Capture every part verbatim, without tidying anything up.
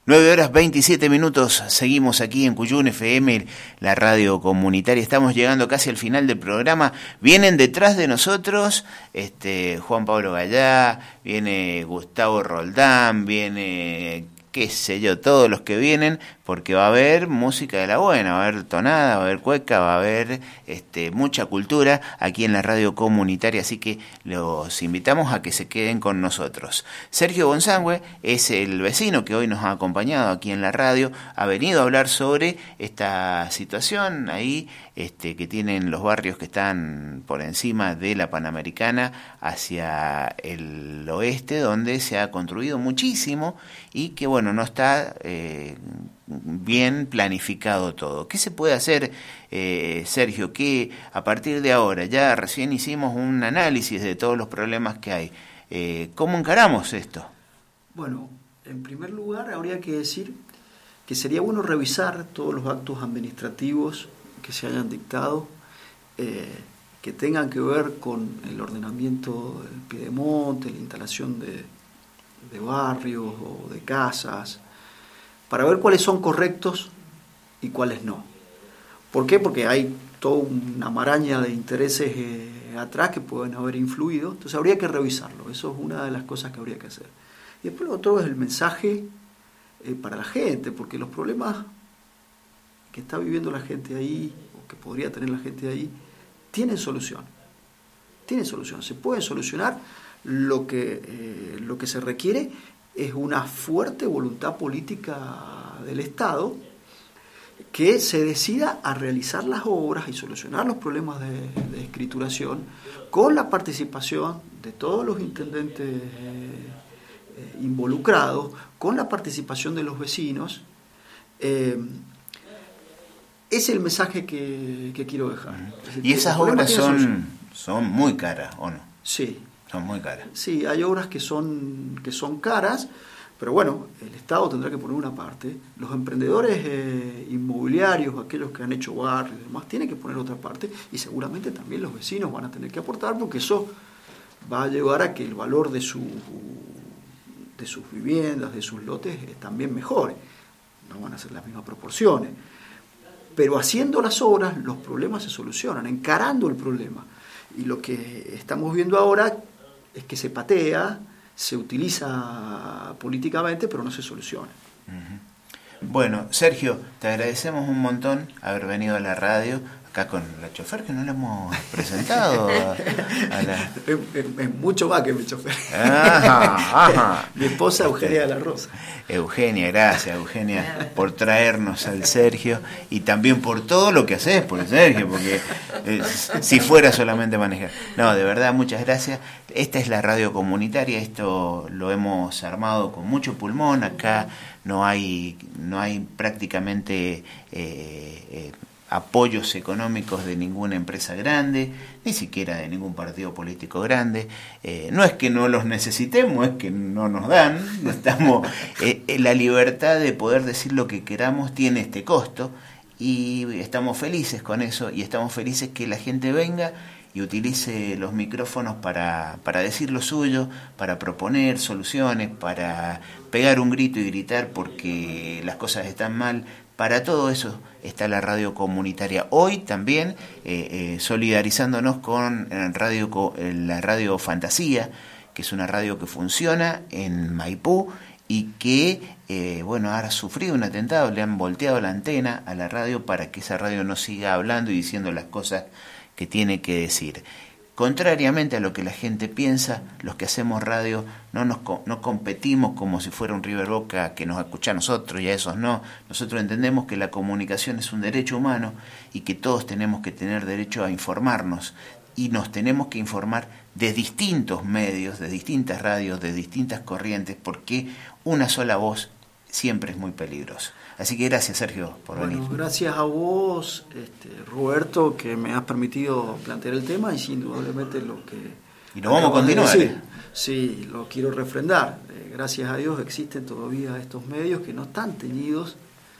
nueve horas veintisiete minutos, seguimos aquí en Cuyún F M, la radio comunitaria. Estamos llegando casi al final del programa. Vienen detrás de nosotros este, Juan Pablo Gallá, viene Gustavo Roldán, viene, qué sé yo, todos los que vienen, porque va a haber música de la buena, va a haber tonada, va a haber cueca, va a haber este, mucha cultura aquí en la radio comunitaria, así que los invitamos a que se queden con nosotros. Sergio Bonsangue es el vecino que hoy nos ha acompañado aquí en la radio, ha venido a hablar sobre esta situación ahí este, que tienen los barrios que están por encima de la Panamericana hacia el oeste, donde se ha construido muchísimo y que bueno, no está eh, bien planificado todo. ¿Qué se puede hacer, eh, Sergio? Que a partir de ahora, ya recién hicimos un análisis de todos los problemas que hay. Eh, ¿Cómo encaramos esto? Bueno, en primer lugar habría que decir que sería bueno revisar todos los actos administrativos que se hayan dictado, eh, que tengan que ver con el ordenamiento del piedemonte, la instalación de, de barrios o de casas, para ver cuáles son correctos y cuáles no. ¿Por qué? Porque hay toda una maraña de intereses eh, atrás que pueden haber influido, entonces habría que revisarlo, eso es una de las cosas que habría que hacer. Y después lo otro es el mensaje eh, para la gente, porque los problemas que está viviendo la gente ahí, o que podría tener la gente ahí, tienen solución, tienen solución, se pueden solucionar. Lo que, eh, lo que se requiere es una fuerte voluntad política del Estado que se decida a realizar las obras y solucionar los problemas de, de escrituración con la participación de todos los intendentes eh, eh, involucrados, con la participación de los vecinos. Eh, es el mensaje que, que quiero dejar. Decir, y esas obras son, son muy caras, ¿o no? Sí. Son muy caras. Sí, hay obras que son, que son caras, pero bueno, el Estado tendrá que poner una parte. Los emprendedores eh, inmobiliarios, aquellos que han hecho barrios y demás, tienen que poner otra parte, y seguramente también los vecinos van a tener que aportar, porque eso va a llevar a que el valor de, su, de sus viviendas, de sus lotes, eh, también mejore. No van a ser las mismas proporciones. Pero haciendo las obras, los problemas se solucionan, encarando el problema. Y lo que estamos viendo ahora es que se patea, se utiliza políticamente, pero no se soluciona. Uh-huh. Bueno, Sergio, te agradecemos un montón haber venido a la radio, acá con la chofer, que no la hemos presentado. A, a la... es, es, es mucho más que mi chofer. Ajá, ajá. Mi esposa Eugenia de la Rosa. Eugenia, gracias Eugenia por traernos al Sergio y también por todo lo que haces por el Sergio, porque eh, si fuera solamente manejar. No, de verdad, muchas gracias. Esta es la radio comunitaria, esto lo hemos armado con mucho pulmón, acá no hay, no hay prácticamente eh, eh, apoyos económicos de ninguna empresa grande, ni siquiera de ningún partido político grande. Eh, no es que no los necesitemos, es que no nos dan. Estamos, eh, la libertad de poder decir lo que queramos tiene este costo y estamos felices con eso, y estamos felices que la gente venga y utilice los micrófonos para, para decir lo suyo, para proponer soluciones, para pegar un grito y gritar porque las cosas están mal. Para todo eso está la radio comunitaria. Hoy también eh, eh, solidarizándonos con eh, radio, eh, la radio Fantasía, que es una radio que funciona en Maipú y que eh, bueno, ha sufrido un atentado, le han volteado la antena a la radio para que esa radio no siga hablando y diciendo las cosas que tiene que decir. Contrariamente a lo que la gente piensa, los que hacemos radio no nos no competimos como si fuera un River Boca que nos escucha a nosotros y a esos no. Nosotros entendemos que la comunicación es un derecho humano y que todos tenemos que tener derecho a informarnos, y nos tenemos que informar de distintos medios, de distintas radios, de distintas corrientes, porque una sola voz siempre es muy peligrosa. Así que gracias, Sergio, por bueno, venir. Gracias a vos, este, Roberto, que me has permitido plantear el tema, y sin indudablemente lo que... Y lo vamos a continuar. De decir, sí, lo quiero refrendar. Eh, gracias a Dios existen todavía estos medios que no están teñidos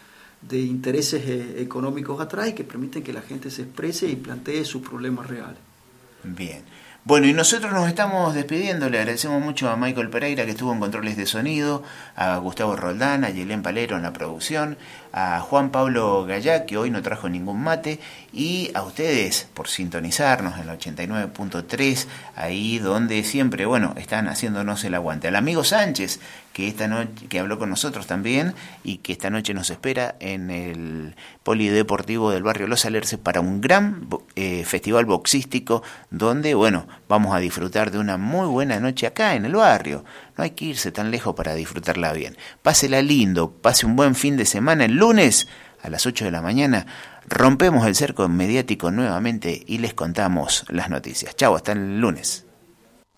de intereses eh, económicos atrás y que permiten que la gente se exprese y plantee sus problemas reales. Bien. Bueno, y nosotros nos estamos despidiendo, le agradecemos mucho a Michael Pereira que estuvo en controles de sonido, a Gustavo Roldán, a Yelén Palero en la producción, a Juan Pablo Gallá, que hoy no trajo ningún mate, y a ustedes por sintonizarnos en la ochenta y nueve punto tres, ahí donde siempre, bueno, están haciéndonos el aguante. Al amigo Sánchez, que esta noche, que habló con nosotros también, y que esta noche nos espera en el Polideportivo del barrio Los Alerces para un gran eh, festival boxístico, donde, bueno, vamos a disfrutar de una muy buena noche acá en el barrio. No hay que irse tan lejos para disfrutarla bien. Pásela lindo, pase un buen fin de semana. El lunes a las ocho de la mañana rompemos el cerco mediático nuevamente y les contamos las noticias. Chau, hasta el lunes.